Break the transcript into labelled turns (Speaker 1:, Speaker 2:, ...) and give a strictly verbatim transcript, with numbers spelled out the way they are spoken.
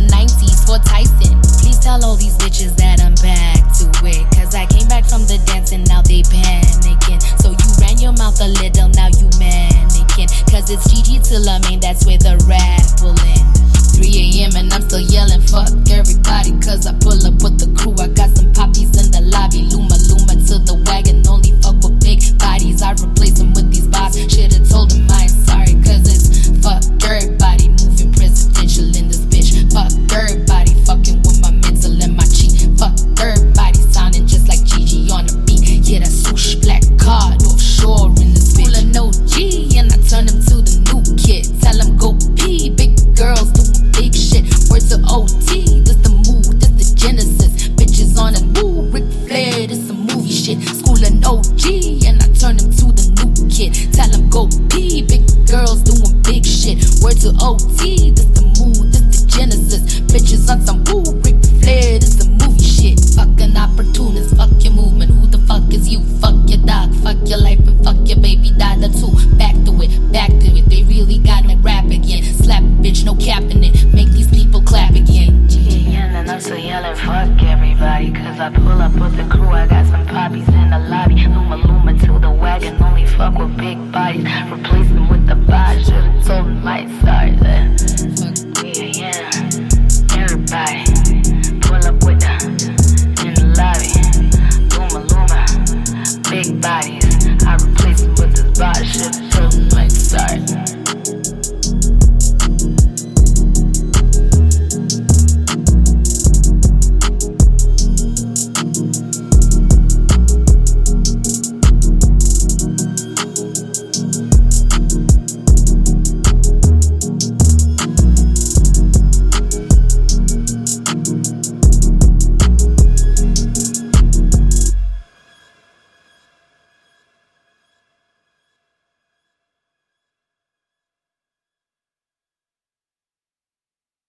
Speaker 1: nineties for Tyson. Please tell all these bitches that I'm back to it, cause I came back from the dance and now they panicking. So you ran your mouth a little, now you mannequin, cause it's G G till I mean that's where the rap will end. three a.m. and I'm still yelling fuck everybody, cause I pull up with the crew. I got some poppies in the lobby, Luma Luma to the wagon, only fuck with big bodies. I replace them with these bots, should've told them I ain't sorry, cause it's fuck everybody, moving presidential in this bitch. Fuck everybody, fucking with my mental and my cheek. Fuck everybody, sounding just like G G on the beat. Yeah, that swoosh black card offshore in this bitch. Full of no G, and I turn him to the new kid. Tell him go pee, big girls doing big shit. Word to O T, this the mood, this the genesis. Bitches on the move, Ric Flair, this some movie shit. School and O G, and I turn him to the new kid. Tell him go pee, big girls doing big shit. Word to O T, this the mood, this the genesis. Bitches on some